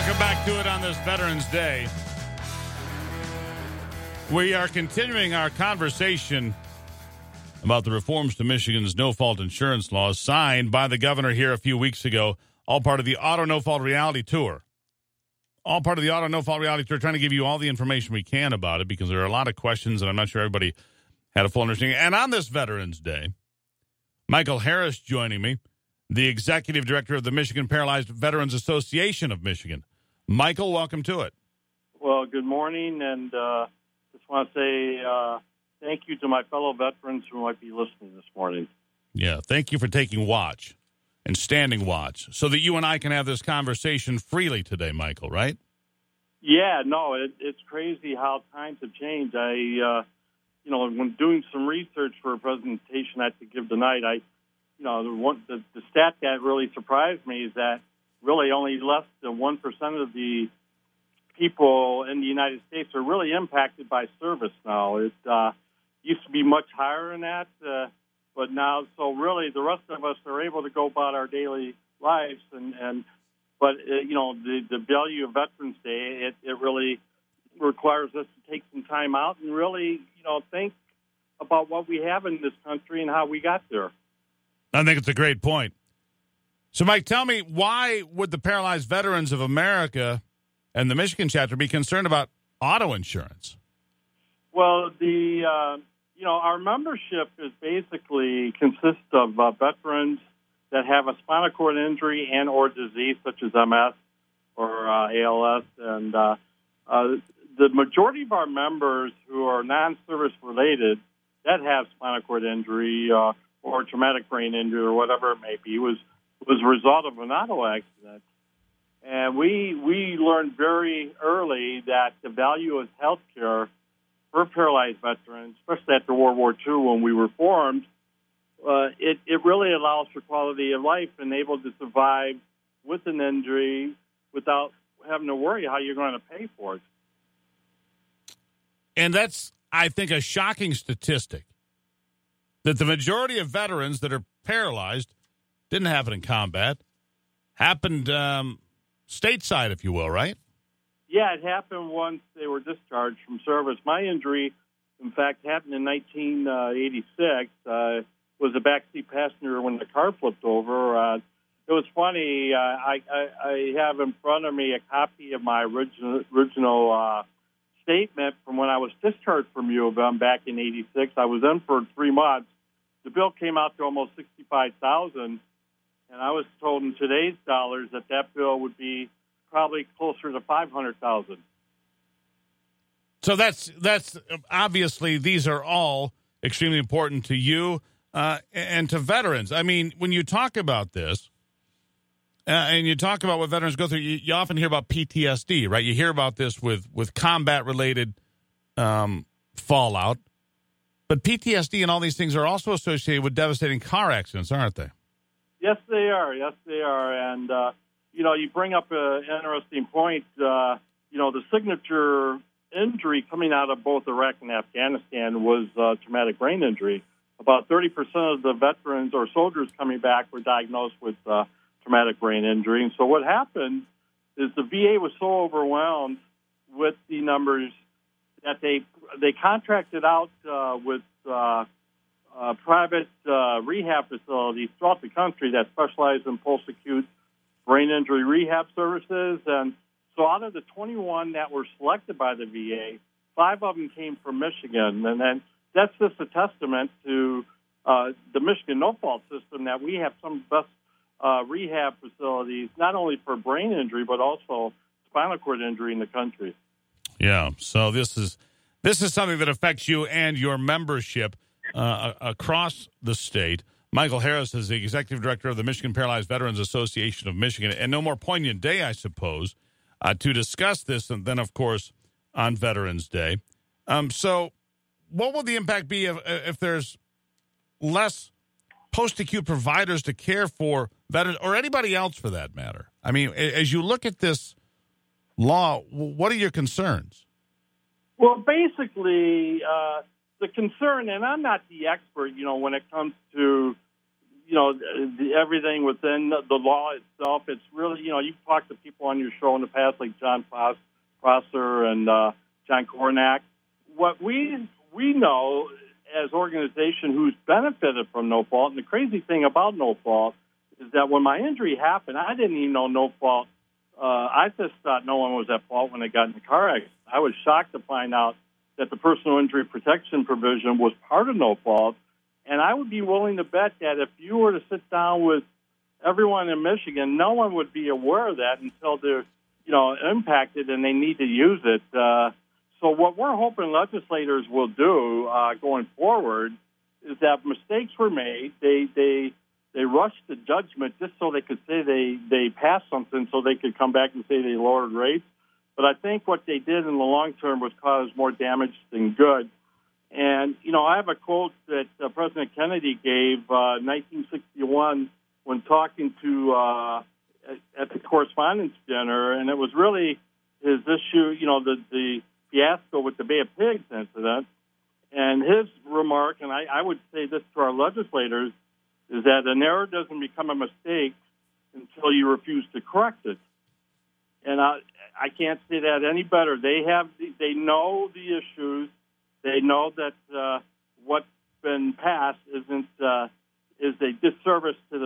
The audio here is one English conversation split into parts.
Welcome back to it on this Veterans Day. We are continuing our conversation about the reforms to Michigan's no-fault insurance laws signed by the governor here a few weeks ago, all part of the Auto No-Fault Reality Tour. All part of the Auto No-Fault Reality Tour, trying to give you all the information we can about it because there are a lot of questions and I'm not sure everybody had a full understanding. And on this Veterans Day, Michael Harris joining me, the executive director of the Michigan Paralyzed Veterans Association of Michigan. Michael, welcome to it. Well, good morning, and just want to say thank you to my fellow veterans who might be listening this morning. Yeah, thank you for taking watch and standing watch so that you and I can have this conversation freely today, Michael, right? Yeah, no, it's crazy how times have changed. When doing some research for a presentation I had to give tonight, the stat that really surprised me is that really only less than 1% of the people in the United States are really impacted by service now. It used to be much higher than that, but now, so really the rest of us are able to go about our daily lives. But the value of Veterans Day, it really requires us to take some time out and really, think about what we have in this country and how we got there. I think it's a great point. So, Mike, tell me, why would the Paralyzed Veterans of America and the Michigan chapter be concerned about auto insurance? Well, our membership is basically consists of veterans that have a spinal cord injury and or disease such as MS or ALS, and the majority of our members who are non-service related that have spinal cord injury or traumatic brain injury or whatever it may be was a result of an auto accident. And we learned very early that the value of health care for paralyzed veterans, especially after World War II when we were formed, it really allows for quality of life and able to survive with an injury without having to worry how you're going to pay for it. And that's, I think, a shocking statistic, that the majority of veterans that are paralyzed didn't happen in combat, happened stateside, if you will, right? Yeah, it happened once they were discharged from service. My injury, in fact, happened in 1986. Was a backseat passenger when the car flipped over. It was funny. I have in front of me a copy of my original statement from when I was discharged from U of M back in '86. I was in for 3 months. The bill came out to almost $65,000, and I was told in today's dollars that bill would be probably closer to $500,000. So that's obviously these are all extremely important to you and to veterans. I mean, when you talk about this and you talk about what veterans go through, you often hear about PTSD, right? You hear about this with combat-related fallout. But PTSD and all these things are also associated with devastating car accidents, aren't they? Yes, they are. Yes, they are. And, you bring up an interesting point. The signature injury coming out of both Iraq and Afghanistan was traumatic brain injury. About 30% of the veterans or soldiers coming back were diagnosed with traumatic brain injury. And so what happened is the VA was so overwhelmed with the numbers that they contracted out with private rehab facilities throughout the country that specialize in post-acute brain injury rehab services. And so out of the 21 that were selected by the VA, 5 of them came from Michigan. And then that's just a testament to the Michigan no-fault system, that we have some of the best rehab facilities, not only for brain injury, but also spinal cord injury in the country. Yeah, so this is something that affects you and your membership across the state. Michael Harris is the executive director of the Michigan Paralyzed Veterans Association of Michigan, and no more poignant day, I suppose, to discuss this than, of course, on Veterans Day. So what will the impact be if there's less post-acute providers to care for veterans, or anybody else for that matter? I mean, as you look at this law, what are your concerns? Well, basically, the concern, and I'm not the expert, when it comes to everything within the law itself. It's really, you've talked to people on your show in the past, like John Prosser and John Kornack. What we know as an organization who's benefited from no fault, and the crazy thing about no fault is that when my injury happened, I didn't even know no fault. I just thought no one was at fault when I got in the car accident. I was shocked to find out that the personal injury protection provision was part of no fault. And I would be willing to bet that if you were to sit down with everyone in Michigan, no one would be aware of that until they're, impacted and they need to use it. So what we're hoping legislators will do going forward is that mistakes were made. They rushed to judgment just so they could say they passed something so they could come back and say they lowered rates. But I think what they did in the long term was cause more damage than good. And, I have a quote that President Kennedy gave 1961 when talking to at the Correspondents' Dinner, and it was really his issue, the fiasco with the Bay of Pigs incident. And his remark, and I would say this to our legislators, is that an error doesn't become a mistake until you refuse to correct it. And I can't say that any better. They know the issues. They know that what's been passed is a disservice to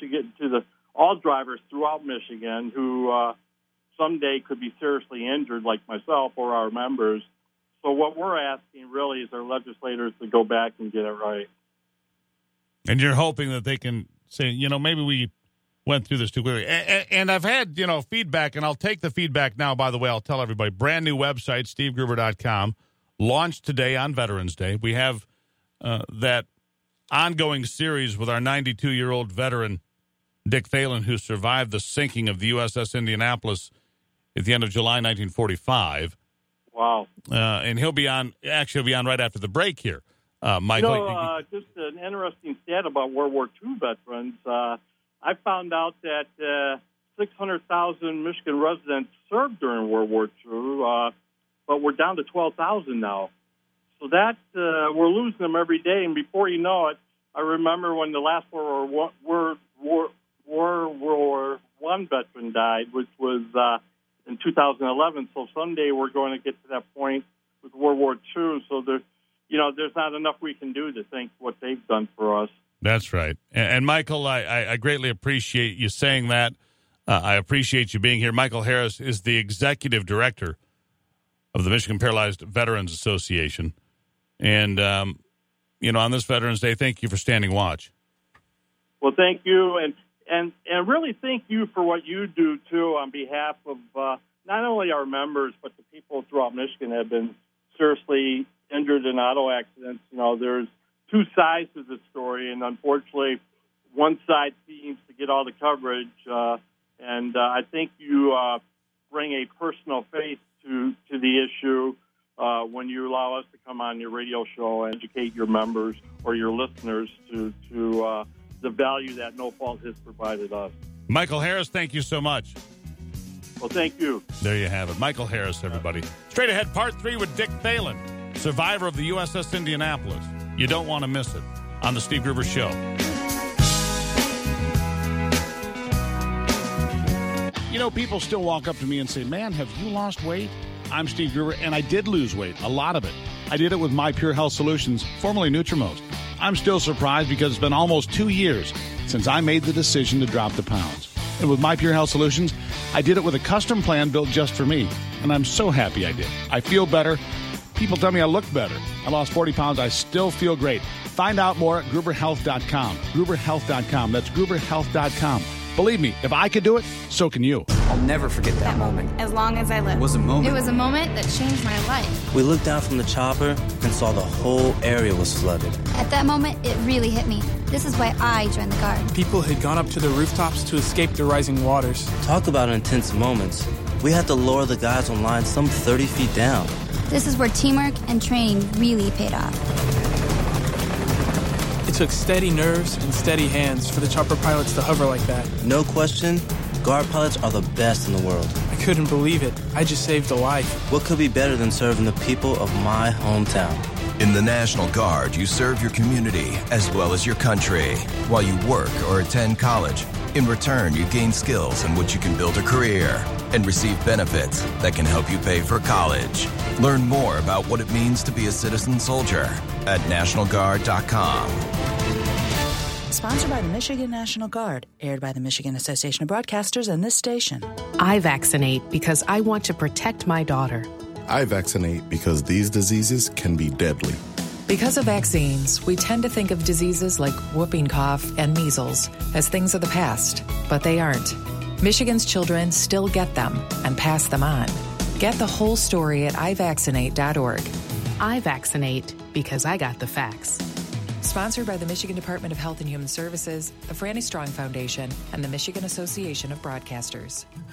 all drivers throughout Michigan who someday could be seriously injured, like myself or our members. So what we're asking really is our legislators to go back and get it right. And you're hoping that they can say, maybe we went through this too quickly. And I've had, feedback, and I'll take the feedback now, by the way. I'll tell everybody. Brand new website, SteveGruber.com, launched today on Veterans Day. We have that ongoing series with our 92-year-old veteran, Dick Thalen, who survived the sinking of the USS Indianapolis at the end of July 1945. Wow. And he'll be on right after the break here. Michael, just an interesting stat about World War II veterans. I found out that 600,000 Michigan residents served during World War II, but we're down to 12,000 now. So that we're losing them every day. And before you know it, I remember when the last World War I veteran died, which was in 2011. So someday we're going to get to that point with World War II. So there's not enough we can do to thank what they've done for us. That's right. And Michael, I greatly appreciate you saying that. I appreciate you being here. Michael Harris is the executive director of the Michigan Paralyzed Veterans Association. And, on this Veterans Day, thank you for standing watch. Well, thank you. And really thank you for what you do, too, on behalf of not only our members, but the people throughout Michigan that have been seriously injured in auto accidents. There's two sides to the story, and unfortunately, one side seems to get all the coverage. And I think you bring a personal face to the issue when you allow us to come on your radio show and educate your members or your listeners to the value that No Fault has provided us. Michael Harris, thank you so much. Well, thank you. There you have it. Michael Harris, everybody. Straight ahead, part 3 with Dick Thalen, survivor of the USS Indianapolis. You don't want to miss it on The Steve Gruber Show. People still walk up to me and say, man, have you lost weight? I'm Steve Gruber, and I did lose weight, a lot of it. I did it with My Pure Health Solutions, formerly Nutrimost. I'm still surprised because it's been almost 2 years since I made the decision to drop the pounds. And with My Pure Health Solutions, I did it with a custom plan built just for me. And I'm so happy I did. I feel better. People tell me I look better. I lost 40 pounds. I still feel great. Find out more at GruberHealth.com. GruberHealth.com. That's GruberHealth.com. Believe me, if I could do it, so can you. I'll never forget that moment. As long as I live. It was a moment. It was a moment that changed my life. We looked down from the chopper and saw the whole area was flooded. At that moment, it really hit me. This is why I joined the Guard. People had gone up to the rooftops to escape the rising waters. Talk about intense moments. We had to lower the guys on line some 30 feet down. This is where teamwork and training really paid off. It took steady nerves and steady hands for the chopper pilots to hover like that. No question, Guard pilots are the best in the world. I couldn't believe it. I just saved a life. What could be better than serving the people of my hometown? In the National Guard, you serve your community as well as your country while you work or attend college. In return, you gain skills in which you can build a career and receive benefits that can help you pay for college. Learn more about what it means to be a citizen soldier at NationalGuard.com. Sponsored by the Michigan National Guard, aired by the Michigan Association of Broadcasters and this station. I vaccinate because I want to protect my daughter. I vaccinate because these diseases can be deadly. Because of vaccines, we tend to think of diseases like whooping cough and measles as things of the past, but they aren't. Michigan's children still get them and pass them on. Get the whole story at ivaccinate.org. I vaccinate because I got the facts. Sponsored by the Michigan Department of Health and Human Services, the Franny Strong Foundation, and the Michigan Association of Broadcasters.